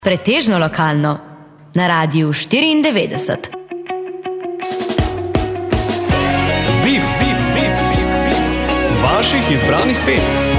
Pretežno lokalno, na Radiu 94. Vip, vaših izbranih 5.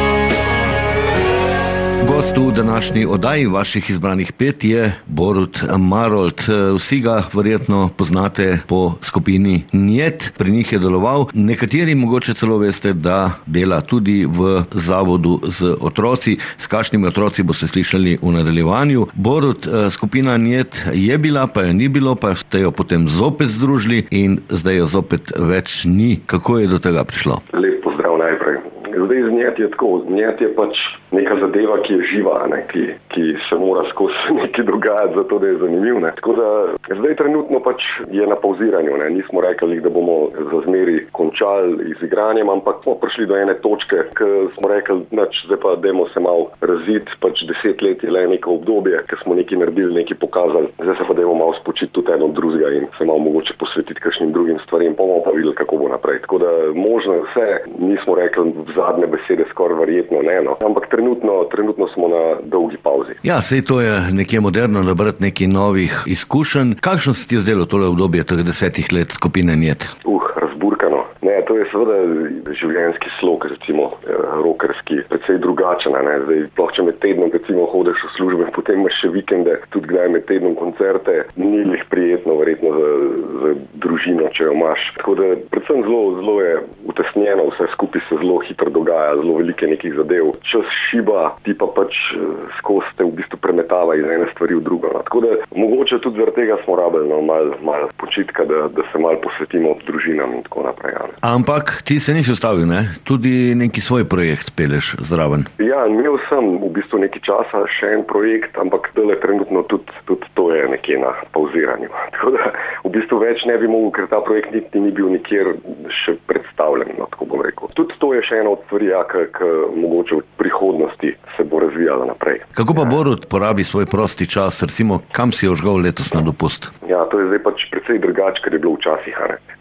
Gost v današnji oddaji vaših izbranih 5 je Borut Marolt. Vsi ga verjetno poznate po skupini Njet, pri njih je deloval. Nekateri mogoče celo veste, da dela tudi v zavodu z otroci. S kakšnimi otroci boste slišali v nadaljevanju. Borut, skupina Njet je bila, pa je ni bilo, pa ste jo potem zopet združili in zdaj jo zopet več ni. Kako je do tega prišlo? Lep pozdrav najprej. Zdaj z Njet je tako, Njet je pač neka zadeva, ki je živa, ki se mora skozi nekaj dogajati, zato da je zanimiv. Tako da zdaj trenutno pač je na pauziranju. Nismo rekli, da bomo za zmeri končali z igranjem, ampak smo prišli do ene točke, ko smo rekli, zdaj pa dajmo se malo raziti, pač 10 let je le neko obdobje, ko smo nekaj naredili, nekaj pokazali, zdaj se pa dajmo malo spočiti tudi eno od drugega in se malo mogoče posvetiti kakšnim drugim stvarem, pa bomo pa videli, kako bo naprej. Tako da možno vse, nismo rekli zadnje besede, skoraj verjetno ne, ampak trenutno smo na dolgi pauzi. Ja, sej to je nekje moderno, nabrati nekaj novih izkušenj. Kakšno se ti je zdelo tole obdobje teh 10 let skupine Njet? Razburkano. Ne, to je seveda življenjski slog, recimo rokerski, precej drugačen. Zdaj, sploh če med tednom recimo hodiš v službe, potem imaš še vikende, tudi kdaj med tednom koncerte, ni lih prijetno verjetno za družino, če jo imaš. Tako da predvsem zelo je utesnjeno, vse skupaj se zelo hitro dogaja, zelo velike nekih zadev. Čas šiba, ti pa pač skozi te v bistvu premetava iz ene stvari v drugo. Tako da mogoče tudi zaradi tega smo rabili malo počitka, da se malo posvetimo družinam in tako naprej. Ampak ti se nisi ustavil, ne? Tudi neki svoj projekt peleš zraven. Ja, imel sem v bistvu nekaj časa še en projekt, ampak tole trenutno tudi to je nekje na pauziranju. Tako da v bistvu več ne bi mogel, ker ta projekt ni bil nikjer še predstavljen, tako bom rekel. Tudi to je še ena od stvari, ki mogoče v prihodnosti se bo razvijala naprej. Kako pa Borut porabi svoj prosti čas, recimo, kam si ožgal letos na dopust? Ja, to je zdaj pač precej drugače, ker je bilo včasih,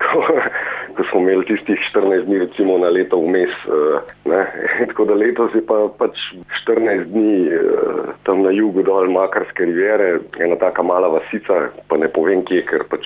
ko smo imeli tistih 14 dni recimo na leto vmes, tako da letos je pa pač 14 dni tam na jugu dol Makarske rivere, ena taka mala vasica, pa ne povem kje, ker pač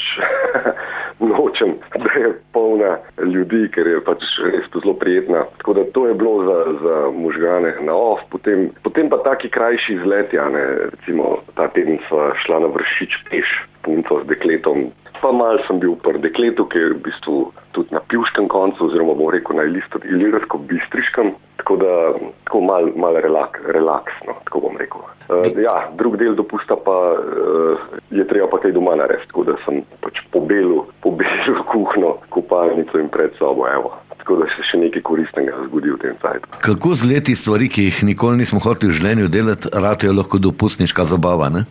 nočem, da je polna ljudi, ker je pač res to zelo prijetna. Tako da to je bilo za možgane na off, potem pa taki krajši izleti, recimo ta teden sva šla na Vršič peš, punco z dekletom. Pa malo sem bil pri dekletu, ki je v bistvu tudi na pivškem koncu, oziroma bom rekel na ilirsko-bistriškem, tako da tako malo relaks, tako bom rekel. Drug del dopusta pa je treba pa kaj doma narediti, tako da sem pač pobelil kuhno, kopalnico in pred sobo, Tako da se še nekaj koristnega zgodi v tem cajtu. Kako z leti stvari, ki jih nikoli nismo hoteli v življenju delati, ratejo lahko dopustniška zabava, ne?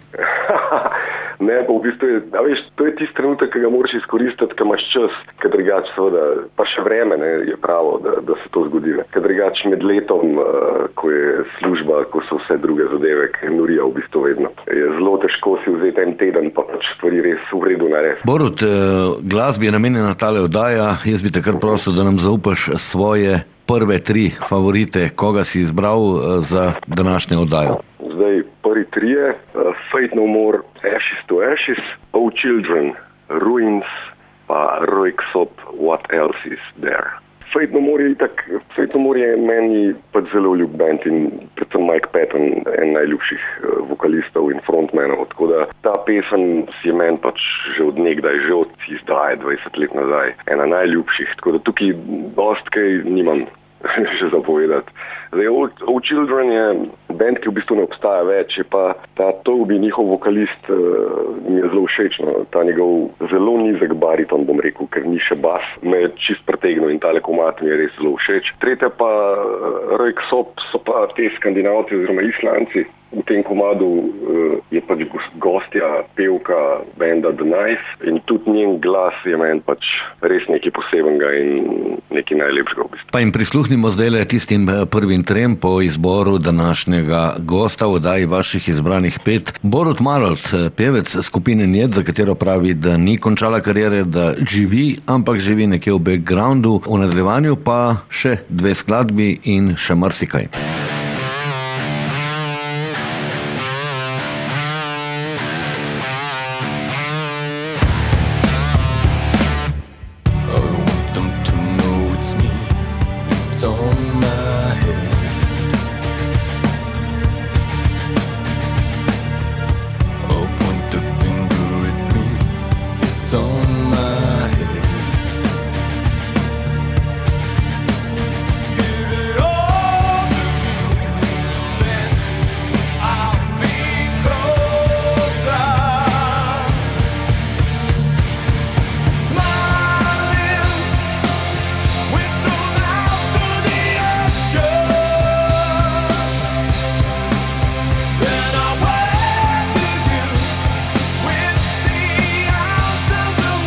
Ne, pa v bistvu to je tisti trenutek, ki ga moraš izkoristiti, ki imaš čas, ker drugače seveda, pa še vreme je pravo, da se to zgodi. Ker drugače med letom, ko je služba, ko so vse druge zadeve, ki norijo v bistvu vedno. Je zelo težko si vzeti en teden, pa pač stvari res v redu narediti. Borut, glasbi je namenjena tale oddaja, jaz bi te kar prosil, da nam zaupaš svoje prve 3 favorite, koga si izbral za današnjo oddajo. Zdaj, prvi 3, Fate No More, Ashes to Ashes, Oh Children, Ruins, pa Röyksopp, What Else Is There. Fate No More je meni pač zelo ljub band in predvsem Mike Patton, en najljubših vokalistov in frontmenov, tako da ta pesem si je meni pač že od nekdaj, že od izdaje 20 let nazaj, ena najljubših, tako da tukaj dost kaj nimam še zapovedati. Zdaj, Oh Children je band, ki v bistvu ne obstaja več, je pa ta Toby, njihov vokalist, mi je zelo všeč, ta njegov zelo nizek bariton, bom rekel, ker ni še bas, me je čist pretegnil in tale komad mi je res zelo všeč. Tretja pa Röyksopp, so pa te Skandinavci oziroma Islanci. V tem komadu je pač gostja, pevka benda The Knife in tudi njen glas je meni pač res nekaj posebenega in nekaj najlepšega v bistvu. Pa jim prisluhnimo zdaj tistim prvim 3 po izboru današnjega gosta v oddaji vaših izbranih 5. Borut Marolt, pevec skupine Njet, za katero pravi, da ni končala kariere, da živi, ampak živi nekje v backgroundu, v nadaljevanju pa še 2 skladbi in še marsikaj. on my head. Give it all to you, then I'll be closer. Smiling with the mouth of the ocean. Then I'll wave to you with the arms of the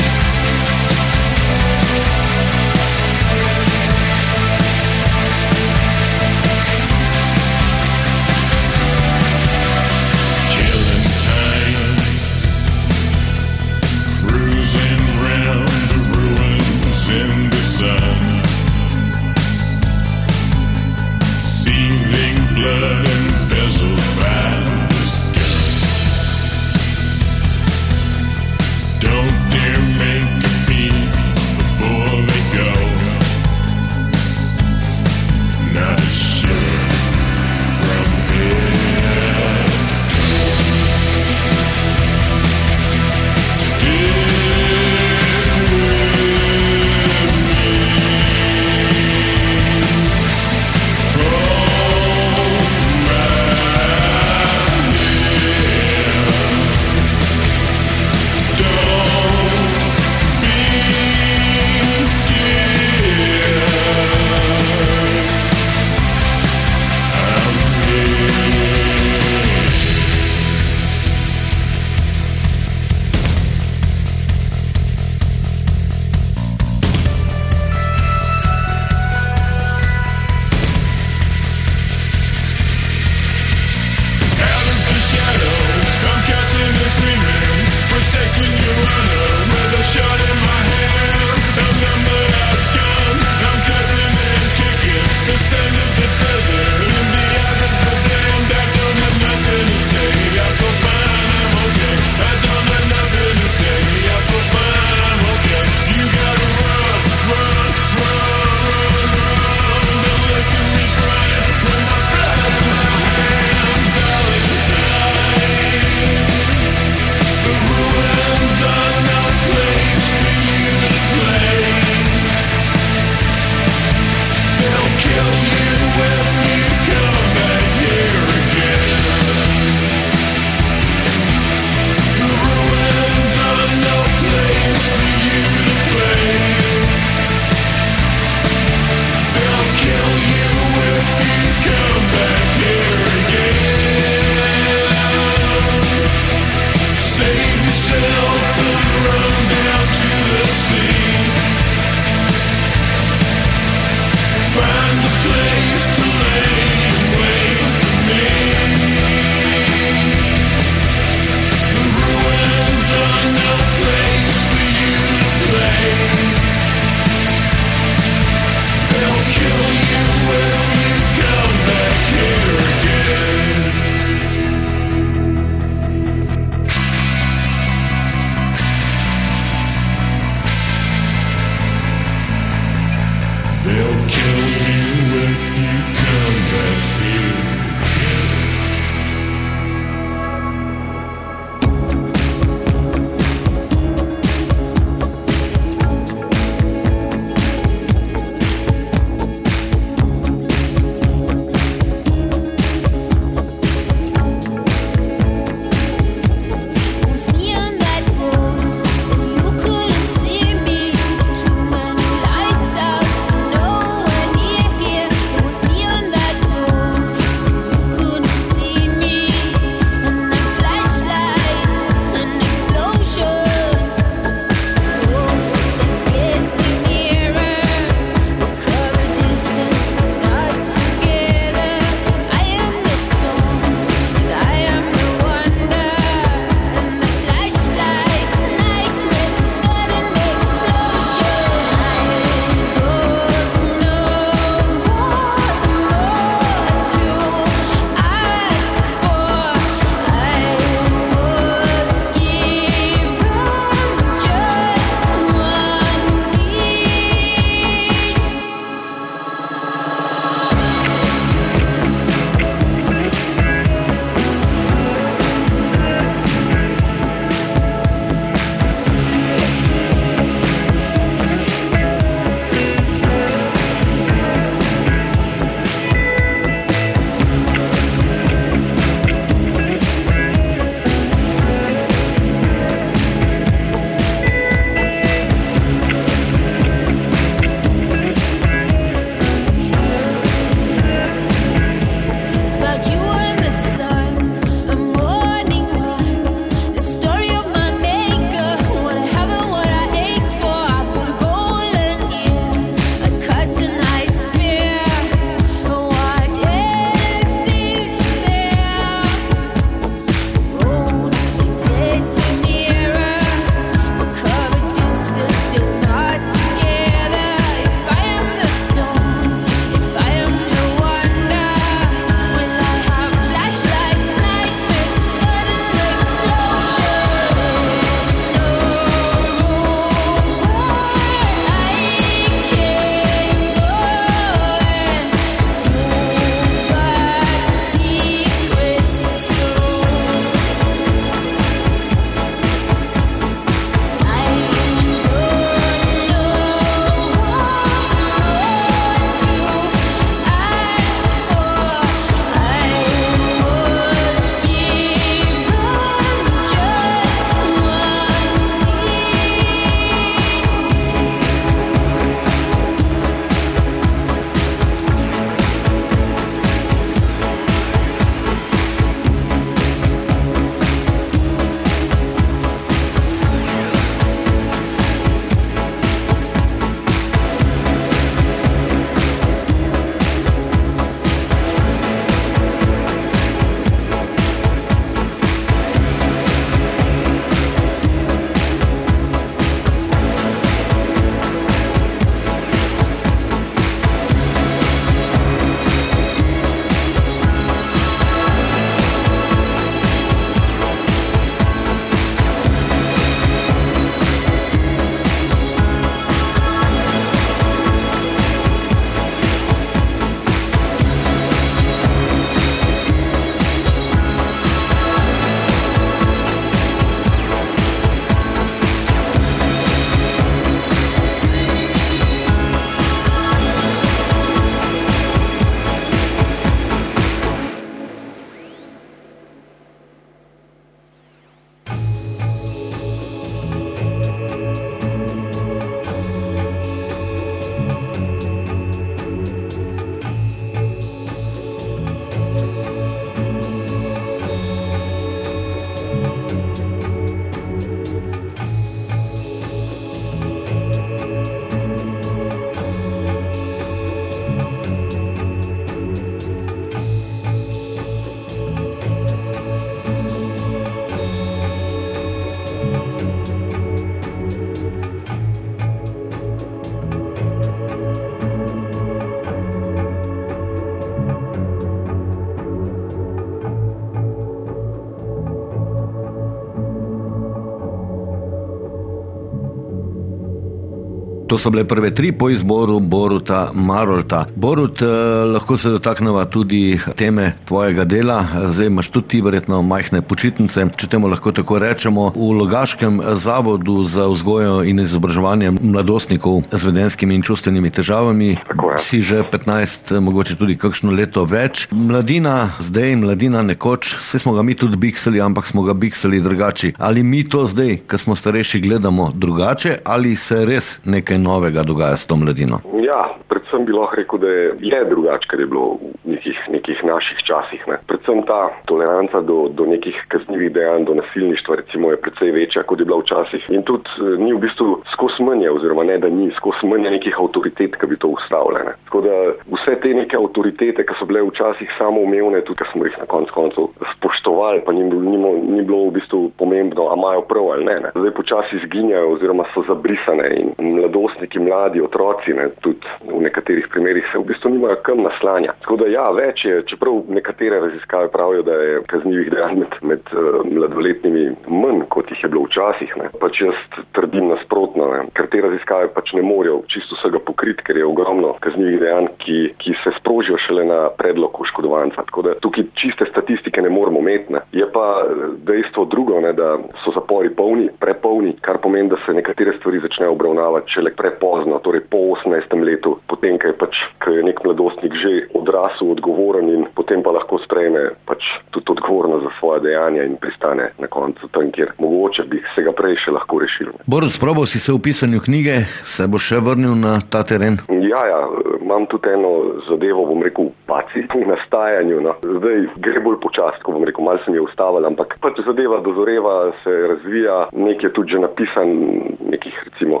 To so bile prve 3 po izboru Boruta Marolta. Borut, lahko se dotakneva tudi teme tvojega dela. Zdaj imaš tudi ti verjetno majhne počitnice, če temu lahko tako rečemo. V Logaškem zavodu za vzgojo in izobraževanje mladostnikov z vedenjskimi in čustvenimi težavami si že 15, mogoče tudi kakšno leto več. Mladina zdaj, mladina nekoč, vse smo ga mi tudi biksali, ampak smo ga biksali drugače. Ali mi to zdaj, ko smo starejši, gledamo drugače, ali se res nekaj novega dogaja s to mladino? Ja, predvsem bi lahko rekel, da je drugače, kar je bilo v nekih naših časih. Ne. Predvsem ta toleranca do nekih kaznivih dejanj, do nasilništva recimo je precej večja, kot je bila včasih. In tudi ni v bistvu skozi mnenje, oziroma ne, da ni skozi mnenje nekih avtoritet, ki bi to ustavile. Ne. Tako da vse te neke avtoritete, ki so bile včasih samoumevne, tudi ki smo jih na koncu spoštovali, pa ni bilo v bistvu pomembno, a imajo prav ali ne. Zdaj počasi izginjajo oziroma so zabrisane in mladostniki, mladi, otroci, ne, tudi v nekaterih primerih se v bistvu nimajo kam naslanja. Tako da ja, več je, čeprav nekatere raziskave pravijo, da je kaznivih dejanj med mladoletnimi manj, kot jih je bilo včasih. Ne. Pač jaz trdim nasprotno, ne. Ker te raziskave pač ne morejo čisto vsega pokriti, ker je ogromno kaznivih dejanj, ki se sprožijo šele na predlog oškodovanca. Tako da tukaj čiste statistike ne moremo imeti. Ne. Je pa dejstvo drugo, ne, da so zapori prepolni, kar pomeni, da se nekatere stvari začnejo obravnavati šele prepozno, torej po 18. letu, potem, ko je nek mladostnik že odrasel, odgovoren in potem pa lahko sprejme pač tudi odgovornost za svoje dejanja in pristane na koncu tam, kjer mogoče bi se ga prej še lahko rešil. Borut, sprobal si se v pisanju knjige, se bo še vrnil na ta teren? Ja, imam tudi eno zadevo, bom rekel, paci v nastajanju. No. Zdaj gre bolj počasi, ko bom rekel, malo sem je ustavil, ampak pač zadeva dozoreva, se razvija, nek je tudi že napisan, nekih recimo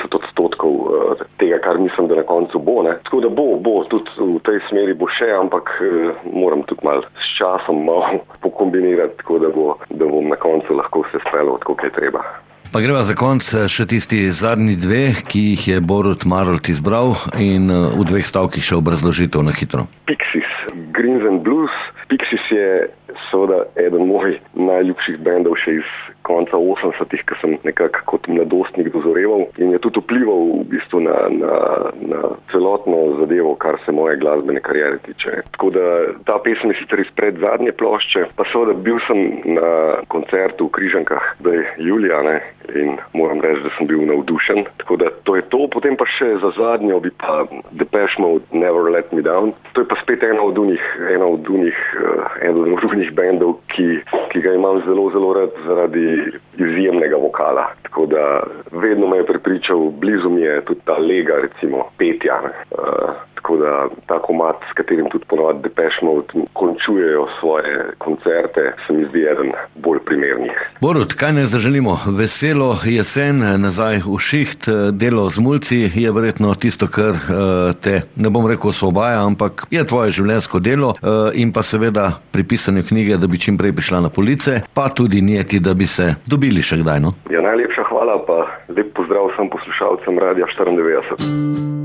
20% tega, kar mislim, da na koncu bo. Ne. Tako da bo, tudi v tej smeri bo še, ampak moram tudi malo s časom malo pokombinirati, tako da bom na koncu lahko vse speljal, tako kaj treba. Pa greva za konc še tisti zadnji 2, ki jih je Borut Marolt izbral in v 2 stavkih še obrazložitev na hitro. Pixies, Greens and Blues. Pixies je seveda eden mojih najljubših bendov še iz konca 80-ih, ko sem nekako kot mladostnik dozoreval in je tudi vplival v bistvu na celotno zadevo, kar se moje glasbene kariere tiče. Tako da ta pesem je sicer izpred zadnje plošče, pa seveda bil sem na koncertu v Križankah julija, ne, in moram reči, da sem bil navdušen. Tako da to je to, potem pa še za zadnjo bi pa Depeche Mode, Never Let Me Down. To je pa spet eno od unih bendov, ki ga imam zelo, zelo rad zaradi izjemnega vokala. Tako da vedno me je prepričal, blizu mi je tudi ta lega, recimo, petja. Tako da ta komad, s katerim tudi ponovadi Depeche Mode končujejo svoje koncerte, se mi zdi eden bolj primernih. Borut, kaj ne zaželimo? Veselo jesen, nazaj v šiht, delo z mulci je verjetno tisto, kar te, ne bom rekel osvobaja, ampak je tvoje življenjsko delo in pa seveda pri pisanju knjige, da bi čim prej prišla na police, pa tudi nijeti, da bi se dobili še kdaj, no? Ja, najlepša hvala, pa lep pozdrav vsem poslušalcem Radia 94.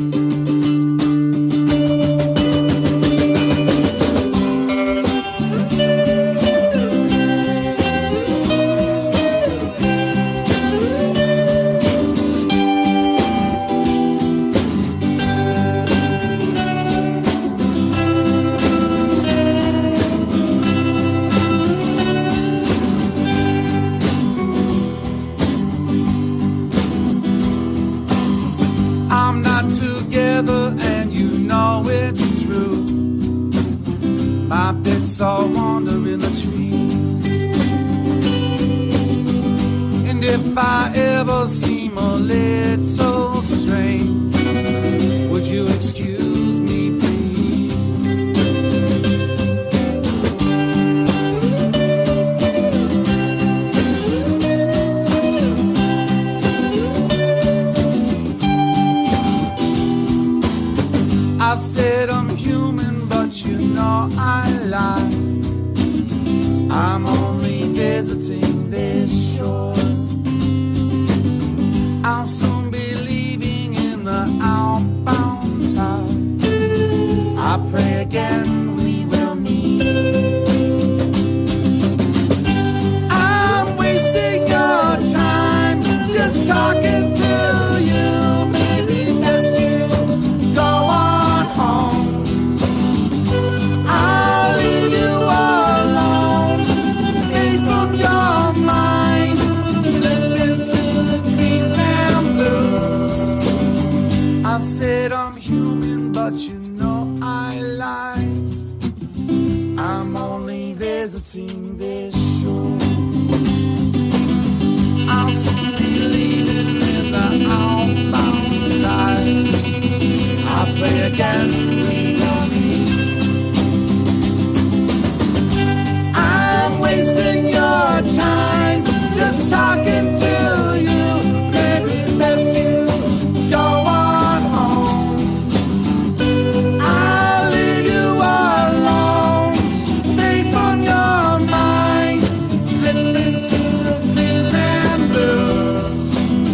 My bits all wander in the trees. And if I ever seem a little strange, would you excuse me, please? I said I'm human, but you know I lie. I'm only visiting this shore. I'll soon be leaving in the outbound tide. I pray again we will meet. I'm wasting your time just talking to you. painting this shore. I'll soon be leaving in the outbound tide. I pray again we will meet. I'm wasting your time just talking to you. Maybe best you go on home. I'll leave you alone. Fade from your mind. Slip into the greens and blues.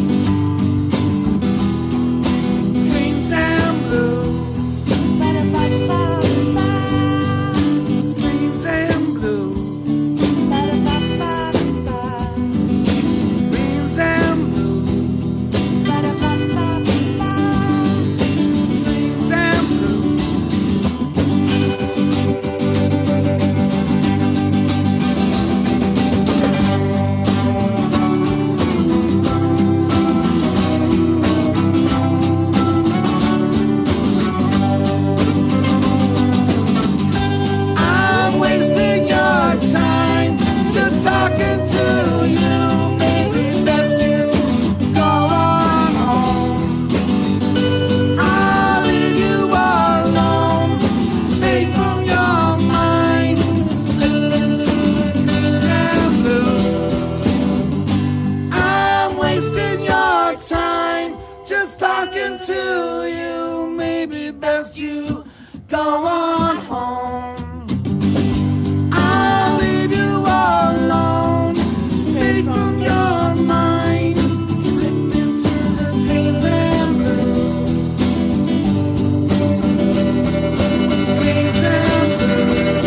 Greens and blues. Greens and blues. Greens and blues. Greens and blues. I'm wasting your time just talking to you. Maybe best you go on home. I'll leave you alone. Fade from your mind. Slip into the greens and blues. I'm wasting your time just talking to you. Maybe best you go on home. I'll leave you alone. Fade from your mind. Slip into the greens and blues. Greens and blues.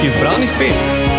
izbranih 5.